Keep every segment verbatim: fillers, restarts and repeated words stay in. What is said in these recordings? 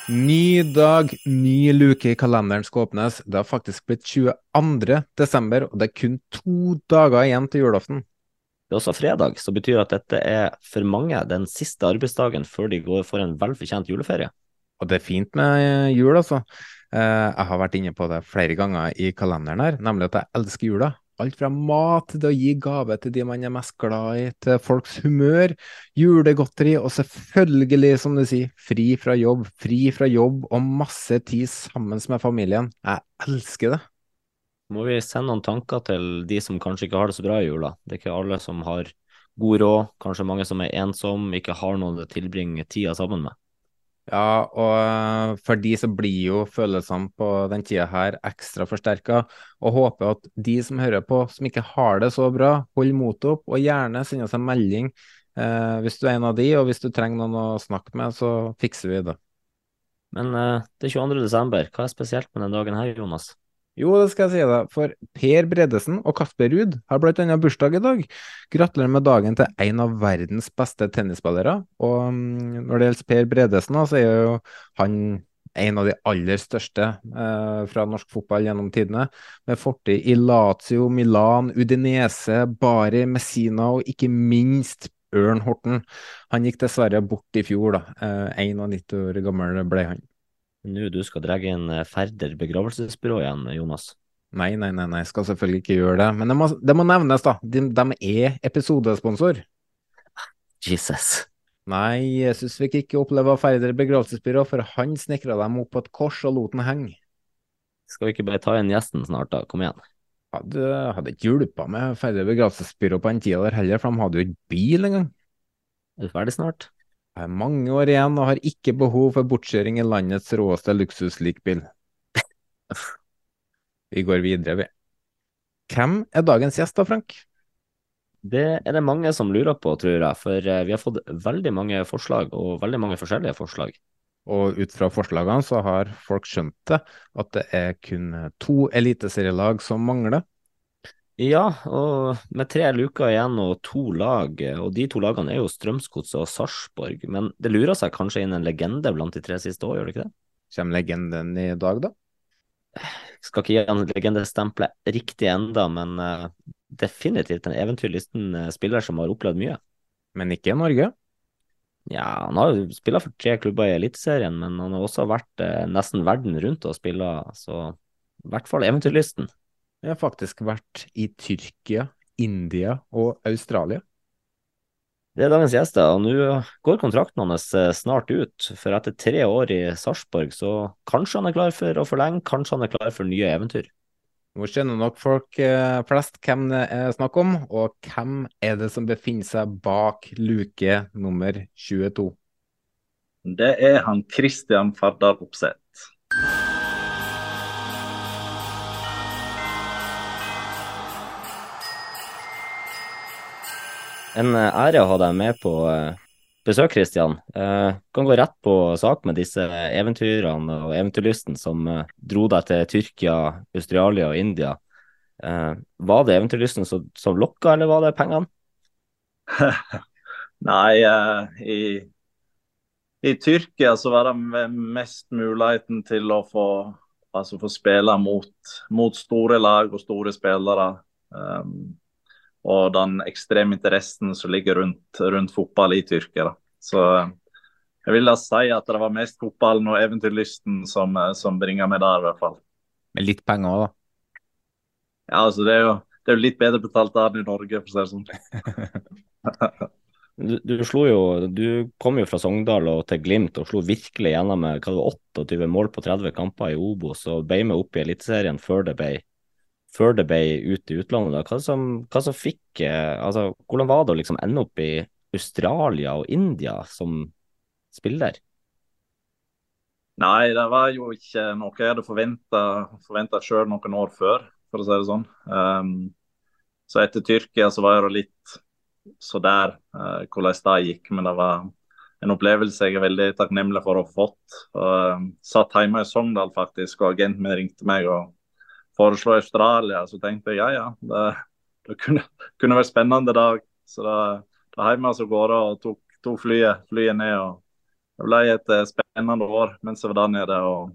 Ny dag, ny luke i kalenderen skal åpnes. Det har faktisk blitt tjueandre desember, og det er kun to dager igjen til julaften. Det er også fredag, så betyr at dette er for mange den siste arbeidsdagen før de går for en velfortjent juleferie. Og det er fint med jul, altså. Eh, Jeg har vært inne på det flere ganger i kalenderen her, nemlig at jeg elsker jula. Alt fra mat til å gi gave til de man er mest glad i, til folks humør, julegodteri og selvfølgelig, som du sier, fri fra jobb. Fri fra jobb og masse tid sammen med familien. Jeg elsker det. Må vi sende noen tanker til de som kanskje ikke har det så bra i jula. Det er ikke alle som har god råd, kanskje mange som er ensom, ikke har noen å tilbringe tida sammen med. Ja, og eh, for de så blir jo følelsene på den tida her ekstra forsterka, og håper at de som hører på, som ikke har det så bra, holder motet opp, og gjerne sender oss en melding eh, hvis du er en av de, og hvis du trenger noen å snakke med, så fikser vi det. Men eh, det er tjueandre desember, hva er spesielt med den dagen her, Jonas? Jo, det skal jeg si deg, for Per Bredesen og Kasper Ruud har blant annet bursdag i dag. Gratulerer med dagen til en av verdens beste tennisspillere. Og mm, når det gjelder Per Bredesen, da, så er jo han en av de aller største eh, fra norsk fotball gjennom tidene, med fortid i Lazio, Milan, Udinese, Bari, Messina og ikke minst Ørn Horten. Han gikk dessverre bort i fjor, da. Eh, einognitti år gammel ble han. Nå du skal dregge inn eh, Færder begravelsesbyrå igjen, Jonas. Nei, nei, nei, nei, skal selvfølgelig ikke gjøre det. Men det må, det må nevnes, da. De, de er episodesponsor. Jesus. Nei, Jesus fikk ikke oppleve Færder begravelsesbyrå, for han snekra dem opp på et kors og lot den henge. Skal vi ikke bare ta inn gjesten snart, da? Kom igjen. Hadde, hadde ikke hjulpet med Færder begravelsesbyrå på den tida der heller, for de hadde jo ikke bil engang. Er du ferdig snart? Jeg har mange år igjen og har ikke behov for bortkjøring i landets råeste luksuslikbil. Vi går videre, vi. Hvem er dagens gjest da, Frank? Det er det mange som lurer på, tror jeg, for eh, vi har fått veldig mange forslag, og veldig mange forskjellige forslag. Og ut fra forslagene så har folk skjønt det, at det er kun to eliteserielag som mangler. Ja, og med tre luker igjen og to lag, eh, og de to lagene er jo Strømsgodset og Sarpsborg, men det lurer seg kanskje inn en legende blant de tre siste år, gjør det ikke det? Kommer legenden i dag, da? Skal ikke gi han legendestempelet riktig enda, men eh, definitivt en eventyrlysten eh, spiller som har opplevd mye. Men ikke i Norge. Ja, han har jo spillet for tre klubber i Eliteserien, men han har også vært eh, nesten verden rundt og spiller, så i hvert fall eventyrlysten. Jeg har faktisk vært i Tyrkia, India og Australia. Det er dagens gjester, og nå går kontrakten hans eh, snart ut, for etter tre år i Sarpsborg, så kanskje han er klar for å forlenge, kanskje han er klar for nye eventyr. Nå skjønner nok folk eh, flest hvem det er snakk om, og hvem er det som befinner seg bak luke nummer tjueto. Det er han Christian Fardal Opseth. En eh, ære å ha deg med på eh, besøk, Christian. Eh, kan gå rett på sak med disse eventyrene og eventyrlysten som eh, dro deg til Tyrkia, Australia og India. Eh, var det eventyrlysten som, som lokka, eller var det pengene? Nei, eh, i, i Tyrkia så var det mest muligheten til å få, altså få spille mot, mot store lag og store spillere. Um, og den ekstreme interessen som ligger rundt, rundt fotball i Tyrkia. Da. Så eh, jeg vil da si at det var mest fotballen og eventyrlysten som, eh, som bringer meg der, i hvert fall. Med litt penger, da. Ja, altså det er jo, det er jo litt bedre betalt der enn i Norge, for å si det sånn. Du, du slo jo, du kom jo fra Sogndal og til Glimt og slo virkelig gjennom med hva det var, åttiåtte mål på tretti kamper i Obos og ble med opp i Eliteserien før det ble før det ble ut i utlandet. Da. Hva som, hva som fikk, eh, altså, hvordan var det å liksom ende opp i Australia og India som spiller? Nei, det var jo ikke noe jeg hadde forventa sjøl noen år før, for å si det sånn. Um, så etter Tyrkia så var det litt så der uh, hvordan det gikk, men det var en opplevelse jeg er veldig takknemlig for å ha fått. Og, um, satt hjemme i Sogndal faktisk, og agenten min ringte meg og foreslo Australia, så tenkte jeg ja, ja, det, det kunne, kunne vært spennende dag. Så da, da hjemme så går det og tok, tok flyet, flyet ned og det ble et eh, spennende år mens jeg var der nede. og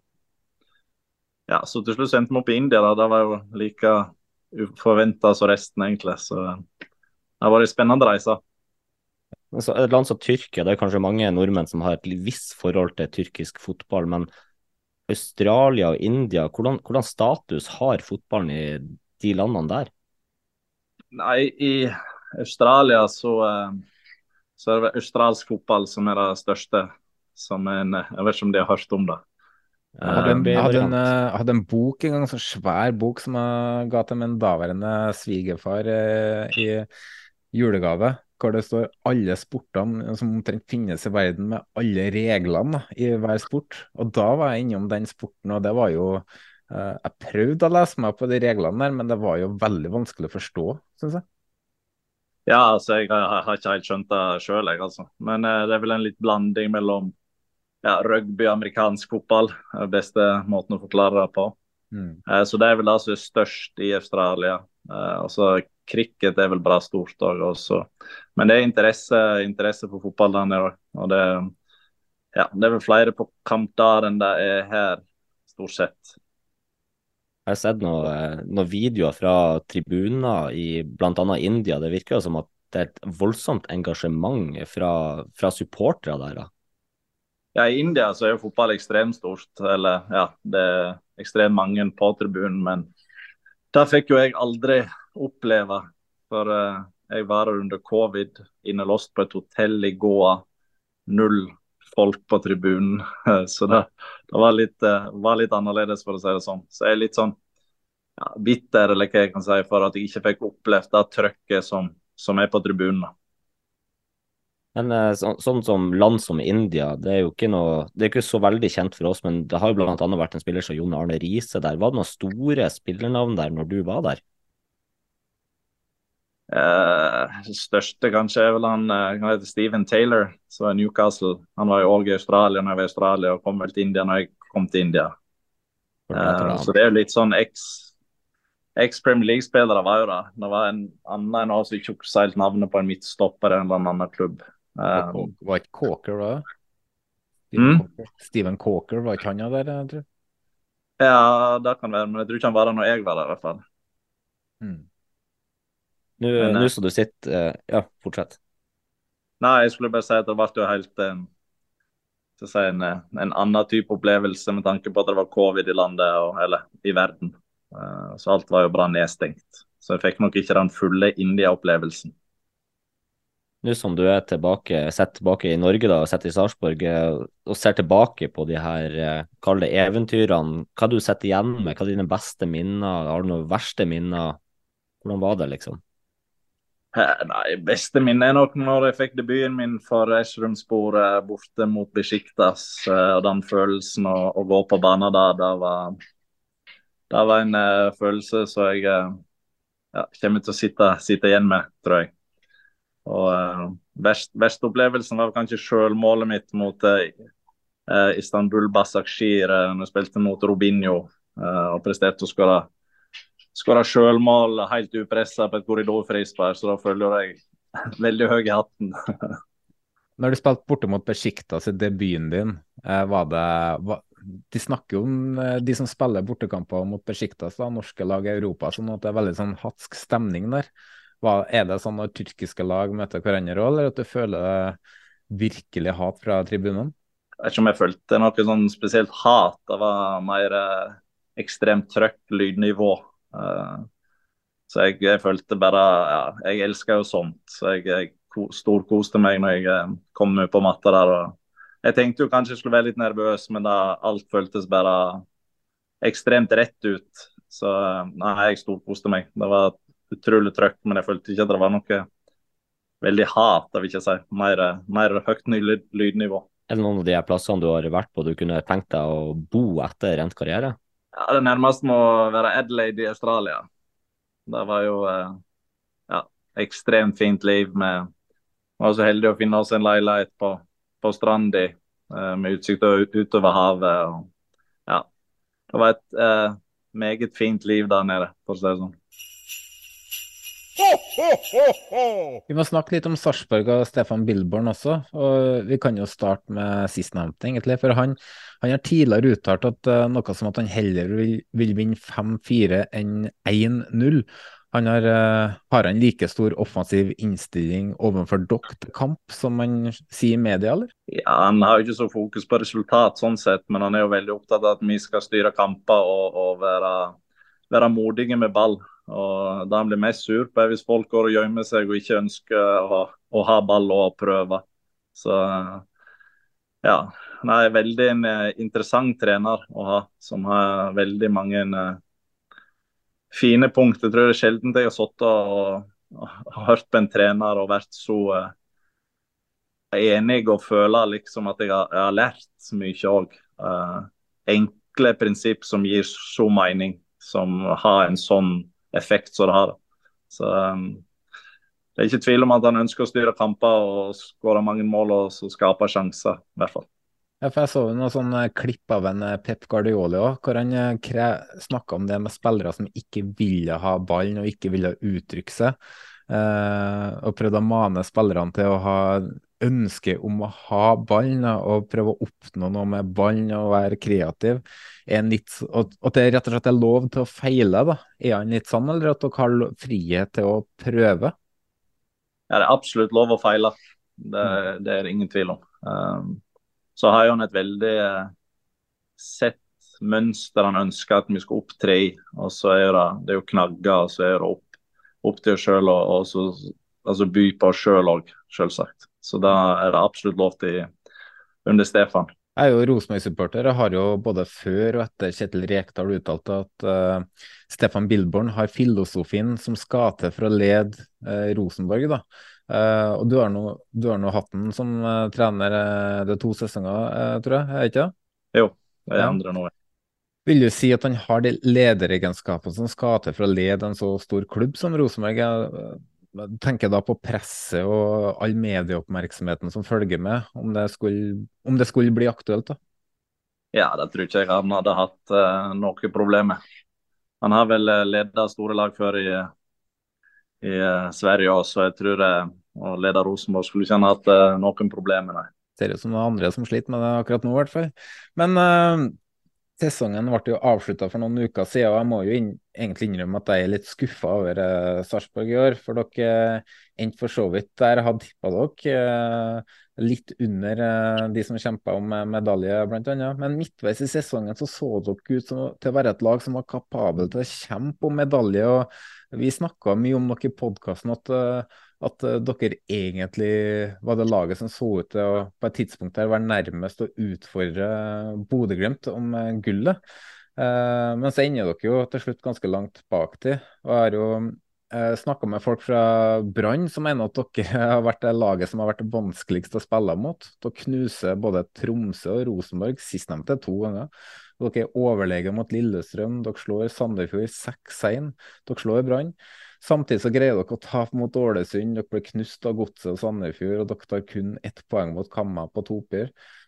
ja, Så til slutt så endte vi opp i India. da, Det var jo like uforventa som resten, egentlig. Så det har vært en spennende reise. Altså, et land som Tyrkia, det er kanskje mange nordmenn som har et visst forhold til tyrkisk fotball, men Australia og India, hvordan, hvordan status har fotballen i de landene der? Nei, i Australia så, eh, så er det vel australsk fotball som er det største. Som en, jeg vet ikke om de har hørt om det. Jeg hadde en, Um, jeg hadde en, variant. eh, hadde en bok en gang, så svær bok som jeg ga til min daværende svigerfar eh, i julegave, hvor det står alle sportene som omtrent finnes i verden, med alle reglene da, i hver sport. Og da var jeg innom den sporten, og det var jo eh, Jeg prøvde å lese meg på de reglene der, men det var jo veldig vanskelig å forstå, synes jeg. Ja, altså jeg, har har ikke helt skjønt det sjøl, jeg, altså. Men eh, det er vel en litt blanding mellom ja, rugby og amerikansk fotball. Det er den beste måten å forklare det på. Mm. Eh, så det er vel det som er størst i Australia. Eh, altså Cricket er vel bra stort òg, også. Men det er interesse, interesse for fotball der nede òg. Og det, ja, det er vel flere på kamp der enn det er her, stort sett. Jeg har sett noen noe videoer fra tribuner i blant annet India. Det virker jo som at det er et voldsomt engasjement fra, fra supportere der. Da. Ja, I India så er jo fotball ekstremt stort. Eller ja, det er ekstremt mange på tribunen, men det fikk jo jeg aldri oppleve. For eh, jeg var der under covid, innelåst på et hotell i Goa. Null folk på tribunen. Så det, det var, litt, eh, var litt annerledes, for å si det sånn. Så jeg er litt sånn ja, bitter, eller hva jeg kan si, for at jeg ikke fikk opplevd det trøkket som, som er på tribunen. Men eh, så, sånn som land som India, det er jo ikke noe, det er ikke så veldig kjent for oss, men det har jo blant annet vært en spiller som Jon Arne Riise der. Var det noen store spillernavn der når du var der? Eh, største kanskje er vel han, eh, han heter Steven Taylor, som er Newcastle. Han var jo også i Australia når jeg var i Australia, og kom vel til India når jeg kom til India. For det heter Eh, det så han. det er jo litt sånn eks eks-Premier League-spillere var jo det. Det var en annen en også, ikke husker helt navnet på en midtstopper i en eller annen klubb. Var Eh, Kå- var ikke Coker, var det? Steven Mm. Coker. Steven Coker, var ikke han der, jeg tror? ja, det kan være, men jeg tror ikke han var der når jeg var der, i hvert fall. Mm. Nå Men, nå eh, som du sitter, eh, ja, fortsett. nei, jeg skulle bare si at det ble jo helt eh, skal jeg si, en, eh, en annen type opplevelse med tanke på at det var covid i landet, og, eller i verden. Eh, så alt var jo bra nedstengt. Så jeg fikk nok ikke den fulle India-opplevelsen. Nå som du er tilbake, sett tilbake i Norge da, og sett i Sarpsborg, eh, og ser tilbake på de her, eh, kall det eventyrene, hva du sitter igjen med, hva er dine beste minner, har du noen verste minner, hvordan var det liksom? Eh, Nei, beste minne er nok når jeg fikk debuten min for Esrumspor eh, borte mot Besiktas. eh, Og den følelsen å, å gå på banen der, det var, det var en eh, følelse som jeg eh, ja, kommer til å sitte, sitte igjen med, tror jeg. Og eh, verst, Verste opplevelsen var kanskje selvmålet mitt mot eh, eh, Istanbul Basakshir eh, når jeg spilte mot Robinho eh, og presterte å skåre skåra selvmål helt upressa på et korridorfrispark, så da føler jeg veldig høy i hatten. Når du spilte borte mot Besiktas i debuten din, eh, var det var, de snakker jo om eh, de som spiller bortekamper mot Besiktas, da, norske lag i Europa, sånn at det er veldig sånn hatsk stemning der. Hva, er det sånn at tyrkiske lag møter hverandre òg, eller at du føler virkelig hat fra tribunen? Jeg vet ikke om jeg følte noe sånn spesielt hat. Det var mer eh, ekstremt trøkk, lydnivå. Eh, så jeg, jeg følte bare ja, jeg elsker jo sånt. Så jeg, jeg ko- storkoste meg når jeg eh, kom ut på matta der. Og jeg tenkte jo kanskje jeg skulle være litt nervøs, men da alt føltes bare ekstremt rett ut. Så eh, nei, jeg storkoste meg. Det var utrolig trøkk, men jeg følte ikke at det var noe veldig hat, det vil ikke si. Mer, mer høyt lyd, lydnivå. Er det noen av de her plassene du har vært på du kunne tenkt deg å bo etter endt karriere? Ja, det nærmeste må være Adelaide i Australia. Det var jo eh, ja, ekstremt fint liv. Med, vi var så heldige å finne oss en leilighet på, på Strandi eh, med utsikt ut- utover havet. Og, ja, det var et eh, meget fint liv der nede, for å si det sånn. Vi må snakke litt om Sarpsborg og Stefan Billborn også, og vi kan jo starte med sistnevnte egentlig, for han, han har tidligere uttalt at uh, noe som at han heller vil, vil vinne fem fire enn en null. Han har, uh, har han like stor offensiv innstilling overfor dere til kamp, som han sier i media, eller? Ja, Han har jo ikke så fokus på resultat, sånn sett, men han er jo veldig opptatt av at vi skal styre kamper og, og være, være modige med ball. Og Da han blir mest sur på er hvis folk går og gjemmer seg og ikke ønsker å, å ha ball og prøve. Så ja, han er veldig en eh, interessant trener å ha, som har veldig mange eh, fine punkter. Jeg tror det er sjelden jeg har sittet og, og, og hørt på en trener og vært så eh, enig og føler liksom at jeg har, jeg har lært så mye òg. Uh, enkle prinsipp som gir så mening, som har en sånn effekt som det har. Så um, det er ikke tvil om at han ønsker å styre kamper og skåre mange mål og så skape sjanser, i hvert fall. Ja, for jeg så jo noen sånne klipp av en eh, Pep Guardiola også, hvor han eh, kre snakket om det med spillere som ikke ville ha ballen og ikke ville uttrykke seg, eh, og prøvde å mane spillerne til å ha ønske om å ha ballen da, og prøve å oppnå noe med ballen og være kreativ. Er han litt, og, og det rett og slett er lov til å feile da. Er han litt sånn, eller at dere har lo- frihet til å prøve? Ja, det er absolutt lov å feile. Det, det er det ingen tvil om. Um, så har jo han et veldig eh, sett mønster han ønsker at vi skal opptre i. Og så er det, det er jo knagger, og så er det opp, opp til oss selv, og, og så altså by på oss selv også, selvsagt. Så da er det absolutt lov til under Stefan. Jeg er jo Rosenborg-supporter. Jeg har jo både før og etter Kjetil Rekdal uttalt at uh, Stefan Billborn har filosofien som skal til for å lede uh, Rosenborg. da. Uh, og du har nå du har nå hatt den som uh, trener uh, det to sesonger, uh, tror jeg, er det ikke det? Jo, det er Ja. andre nå. Vil du si at han har de lederegenskapene som skal til for å lede en så stor klubb som Rosenborg? Jeg jeg tenker da på presset og all medieoppmerksomheten som følger med, om det skulle, om det skulle bli aktuelt da. Ja, det tror ikke jeg han hadde hatt uh, noe problem med. Han har vel uh, ledet store lag før i, i uh, Sverige også, så jeg tror uh, å lede Rosenborg skulle ikke han hatt uh, noen problemer, nei. Ser ut som noen andre som sliter med det akkurat nå i hvert fall. Men eh, sesongen ble jo avsluttet for noen uker siden, og jeg må jo inn, egentlig innrømme at jeg er litt skuffet over eh, Sarpsborg i år, for dere eh, endte for så vidt der jeg hadde tippet dere, eh, litt under eh, de som kjempet om eh, medalje blant annet. Men midtveis i sesongen så så dere ut som, til å være et lag som var kapabel til å kjempe om medalje, og vi snakket mye om dere i podcasten at eh, at uh, dere egentlig var det laget som så ut til å på et tidspunkt der være nærmest å utfordre Bodø/Glimt om uh, gullet. Uh, men så ender dere jo til slutt ganske langt bak til. Og jeg har jo uh, snakket med folk fra Brann som mener at dere har vært det laget som har vært det vanskeligst å spille mot. Dere knuser både Tromsø og Rosenborg, sistnevnte to ganger. Dere er overlegen mot Lillestrøm, dere slår Sandefjord seks én, dere slår Brann. Samtidig så greier dere å tape mot Ålesund, dere blir knust av Godset og Sandefjord, og dere tar kun ett poeng mot Kamma på to oppgjør.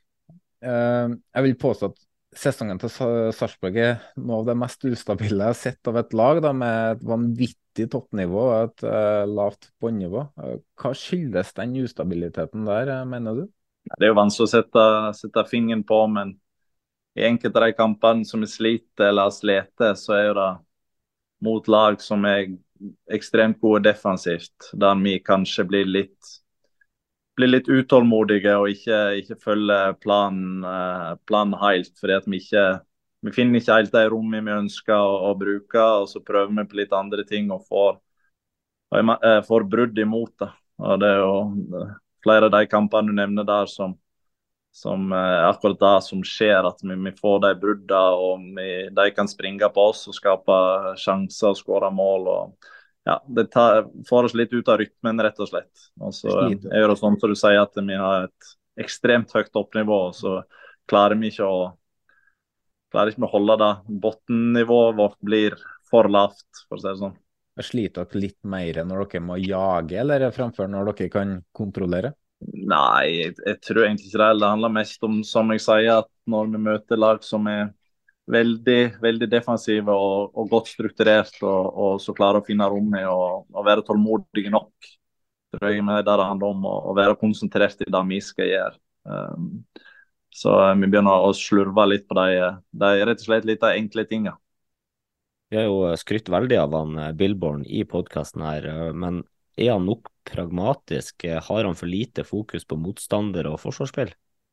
Uh, jeg vil påstå at sesongen til Sa- Sarpsborg er noe av det mest ustabile jeg har sett av et lag, da, med et vanvittig toppnivå og et uh, lavt båndnivå. Uh, hva skyldes den ustabiliteten der, uh, mener du? Det er jo vanskelig å sette, sette fingeren på, men i enkelte av de kampene som vi sliter eller har slitt, så er jo det mot lag som er ekstremt gode defensivt, der vi kanskje blir litt blir litt utålmodige og ikke, ikke følger planen, eh, planen helt, fordi at vi ikke vi finner ikke helt de rommene vi ønsker å, å bruke, og så prøver vi på litt andre ting og får, og jeg, eh, får brudd imot det. Og det er jo eh, flere av de kampene du nevner der som som eh, akkurat det som skjer, at vi, vi får de bruddene, og vi, de kan springe på oss og skape sjanser og skåre mål. og ja, Det tar, får oss litt ut av rytmen, rett og slett. Og så eh, er det sånn som du sier, at vi har et ekstremt høyt toppnivå, og så klarer vi ikke å klarer ikke å holde det. Bunnivået vårt blir for lavt, for å si det sånn. Sliter dere litt mer når dere må jage, eller framfor når dere kan kontrollere? Nei, jeg, jeg tror egentlig ikke det. Det handler mest om, som jeg sier, at når vi møter lag som er veldig, veldig defensive og, og godt strukturert, og, og så klarer å finne rom i og, og være tålmodige nok. Tror jeg med det det handler om å, å være konsentrert i det vi skal gjøre. Um, så vi begynner å slurve litt på de, de rett og slett litt de enkle tingene. Vi har jo skrytt veldig av han Billborn i podcasten her, men er han nok pragmatisk? Har han for lite fokus på motstander og forsvarsspill?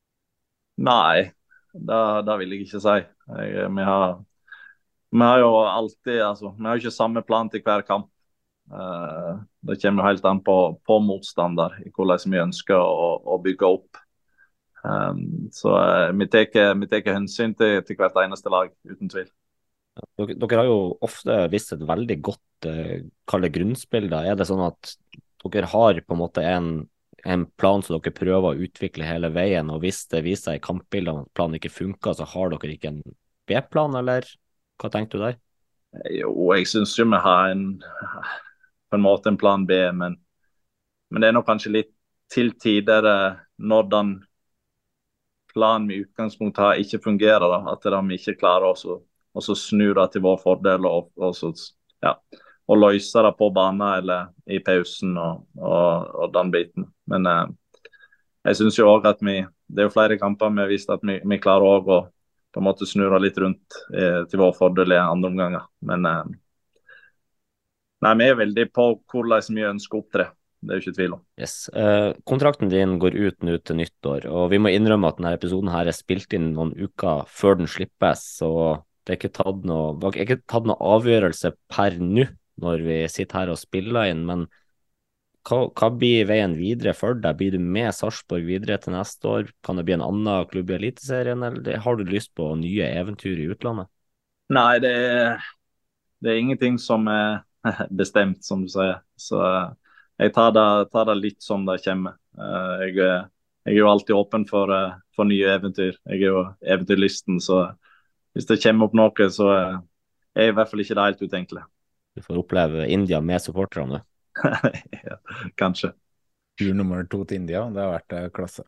Nei, det, det vil jeg ikke si. Jeg, vi, har, vi har jo alltid, altså, vi har jo ikke samme plan til hver kamp. Uh, det kommer jo helt an på, på motstander, i hvordan vi ønsker å, å bygge opp. Um, så uh, vi tar hensyn til, til hvert eneste lag, uten tvil. Dere, dere har jo ofte vist et veldig godt eh, kalde grunnspill. Da. Er det sånn at dere har på en måte en, en plan som dere prøver å utvikle hele veien, og hvis det viser seg i kampbildene at planen ikke funker, så har dere ikke en B-plan, eller hva tenker du der? Jo, jeg synes jo vi har en, på en måte en plan B, men, men det er nok kanskje litt til tider når den planen vi i utgangspunktet har ikke fungerer, da, at det er vi ikke klarer oss å og så snu det til vår fordel og, og, så, ja, og løse det på banen eller i pausen og, og, og den biten. Men eh, jeg synes jo også at vi, det er jo flere kamper vi har vist at vi, vi klarer også å på en måte snu det litt rundt eh, til vår fordel i andre omganger. Men eh, nei, vi er veldig på hvordan vi ønsker å opptre. Det er jo ikke tvil om. Yes. Eh, kontrakten din går ut nå til nyttår, og vi må innrømme at denne episoden her er spilt inn noen uker før den slippes, så det er ikke tatt noe, det er ikke tatt noe avgjørelse per nå når vi sitter her og spiller inn, men hva, hva blir veien videre for deg? Blir du med Sarpsborg videre til neste år? Kan det bli en annen klubb i Eliteserien, eller har du lyst på nye eventyr i utlandet? Nei, det er, det er ingenting som er bestemt, som du sier. Så jeg tar det, tar det litt som det kommer. Jeg, jeg er jo alltid åpen for, for nye eventyr. Jeg er jo eventyrlisten, så hvis det kommer opp noe, så er i hvert fall ikke det helt utenkelig. Du får oppleve India med supporterne. Ja, kanskje. Tur nummer to til India, det har vært klasse.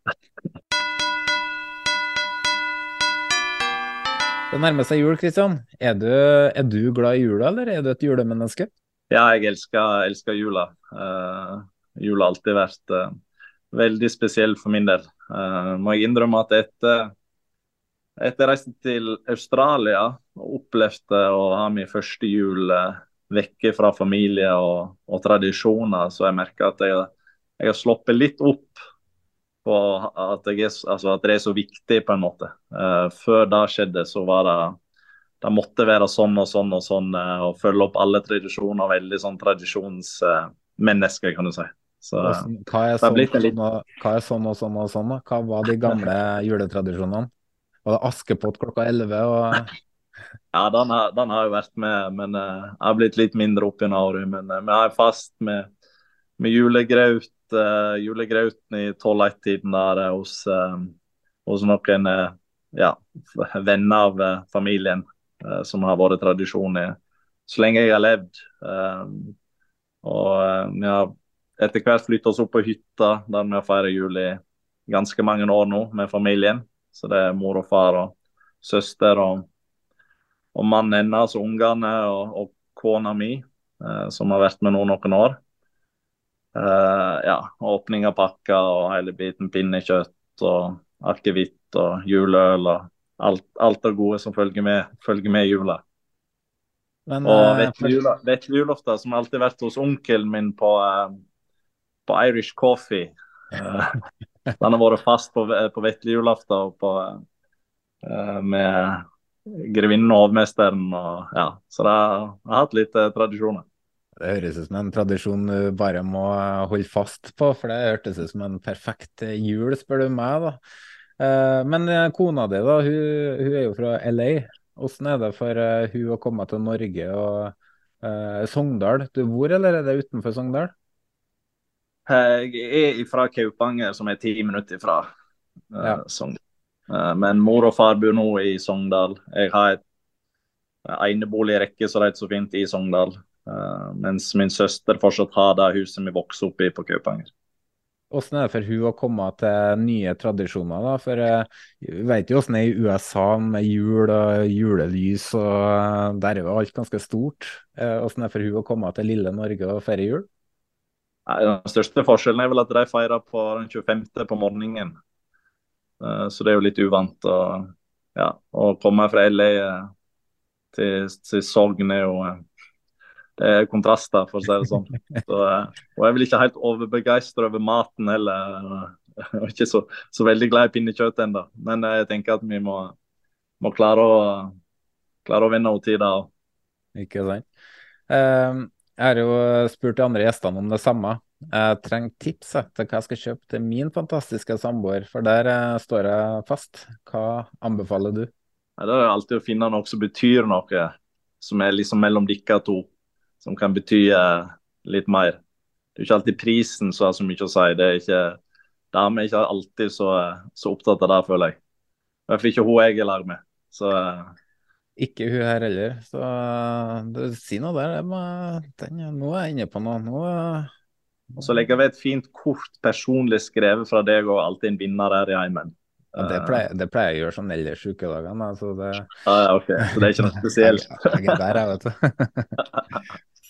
Det nærmer seg jul, Kristian. Er du, er du glad i jula, eller er du et julemenneske? Ja, jeg elsker, elsker jula. Uh, jula har alltid vært uh, veldig spesiell for min del. Uh, må jeg innrømme at etter Etter jeg reiste til Australia og opplevde å ha min første jul vekke fra familie og, og tradisjoner, så jeg merker at jeg, jeg har sloppet litt opp på at, jeg er, altså at det er så viktig på en måte. Uh, før det skjedde, så var det det måtte være sånn og sånn og sånn, uh, og følge opp alle tradisjoner, veldig sånn tradisjonsmennesker, uh, kan du si. Så, hva, er sånn, litt... sånn og, hva er sånn og sånn og sånn? Hva var de gamle juletradisjonene? Og Askepott klokka elleve og... Ja, den har, den har jo vært med, men uh, jeg har blitt litt mindre opp i året. Men uh, vi har fast med, med julegraut, uh, julegrauten i tolv-ett-tiden der uh, hos, uh, hos noen uh, ja, venner av uh, familien, uh, som har vært tradisjon i så lenge jeg har levd. Uh, og uh, vi har etter hvert flyttet oss opp på hytta, der vi har feiret jul i ganske mange år nå med familien. Så det er mor og far og søster og, og mannen hennes og ungene og, og kona mi, eh, som har vært med nå noen år. Eh, ja, åpning av pakker og hele biten, pinnekjøtt og akevitt og juleøl og alt, alt det gode som følger med, følger med jula. Men, og vesle julaften, som har alltid vært hos onkelen min på, eh, på Irish Coffee. Eh, Den har vært fast på, på vesle julaften og på, uh, med grevinnen og hovmesteren. Og, ja. Så det har, har hatt litt uh, tradisjoner. Det høres ut som en tradisjon du bare må holde fast på, for det hørtes ut som en perfekt jul, spør du meg, da. Uh, men kona di, da, hun, hun er jo fra L A. Hvordan er det for uh, hun å komme til Norge og uh, Sogndal? Du bor, eller er det utenfor Sogndal? Jeg er fra Kaupanger, som er ti minutter fra uh, ja. Sogndal. Uh, men mor og far bor nå i Sogndal. Jeg har et eneboligrekke, så det er så fint, i Sogndal. Uh, mens min søster fortsatt har det huset vi vokste opp i på Kaupanger. hvordan er det for hun å komme til nye tradisjoner, da? For eh, vi vet jo hvordan det er i U S A med jul og julelys, og eh, der er jo alt ganske stort. Eh, Hvordan er det for hun å komme til lille Norge og feire jul? Nei, den største forskjellen er vel at de feirer på den tjuefemte på morgenen. Eh, Så det er jo litt uvant. Og, ja, å komme fra L A eh, til, til Sogn er jo eh, det er kontraster, for å si det sånn. Så, eh, og jeg er vel ikke helt overbegeistret over maten heller. Jeg er ikke så, så veldig glad i pinnekjøtt ennå. Men eh, jeg tenker at vi må, må klare å klare å vinne henne til det. Ikke sant? Eh, Jeg har jo spurt de andre gjestene om det samme. Jeg trenger tips jeg, til hva jeg skal kjøpe til min fantastiske samboer, for der eh, står jeg fast. Hva anbefaler du? Nei, det er jo alltid å finne noe som betyr noe, som er liksom mellom dere to, som kan bety eh, litt mer. Det er jo ikke alltid prisen som har så mye å si. Det er ikke, damer er ikke alltid så, eh, så opptatt av det, føler jeg. I hvert fall ikke hun jeg er i lag med. Så eh, Ikke hun her heller, så eh, du, si noe der. Jeg må, den, nå er jeg inne på noe. Nå, eh, og så legger vi et fint kort personlig skrevet fra deg og alltid en vinner her i heimen. ja, det, pleier, det pleier jeg å gjøre sånn ellers ukedagene. Altså det, Ah, ja, ok, så det er ikke noe spesielt. jeg, jeg er der, jeg, vet du.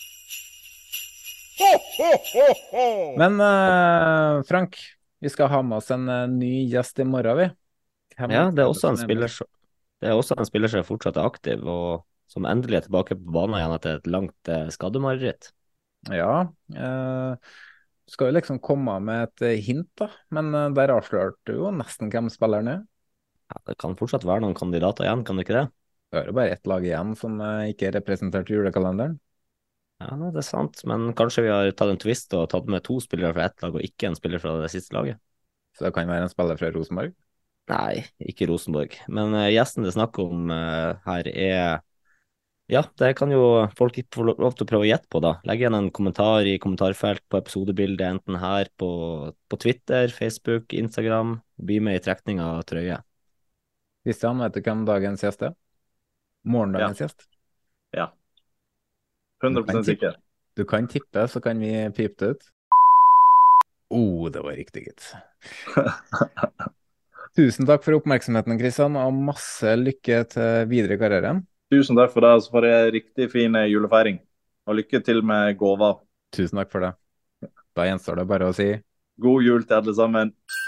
Men eh, Frank, vi skal ha med oss en eh, ny gjest i morgen, vi. Hvem Ja, det er også som en spiller som, det er også en spiller som fortsatt er aktiv, og som endelig er tilbake på banen igjen etter et langt eh, skademareritt. Ja, eh, skal jo liksom komme med et eh, hint, da. Men eh, der avslørte du jo nesten hvem spilleren er. Ja, det kan fortsatt være noen kandidater igjen, kan det ikke det? Det er jo bare ett lag igjen som eh, ikke er representert i julekalenderen. Ja, det er sant, men kanskje vi har tatt en twist og tatt med to spillere fra ett lag og ikke en spiller fra det siste laget? Så det kan være en spiller fra Rosenborg. Nei, ikke Rosenborg. Men eh, gjesten det er snakk om eh, her er Ja, det kan jo folk ikke få lov til å prøve å gjette på, da. Legg igjen en kommentar i kommentarfelt på episodebildet, enten her på, på Twitter, Facebook, Instagram. Bli med i trekning av trøye. Kristian, vet du hvem dagens gjest er? Morgendagens gjest. Ja. hundre prosent sikker. Du kan tippe, så kan vi pipe det ut. Oh, det var riktig, gitt. Tusen takk for oppmerksomheten, Kristian, og masse lykke til videre i karrieren. Tusen takk for det, så får jeg riktig fin eh, julefeiring. Og lykke til med gåva. Tusen takk for det. Da gjenstår det bare å si God jul til alle sammen.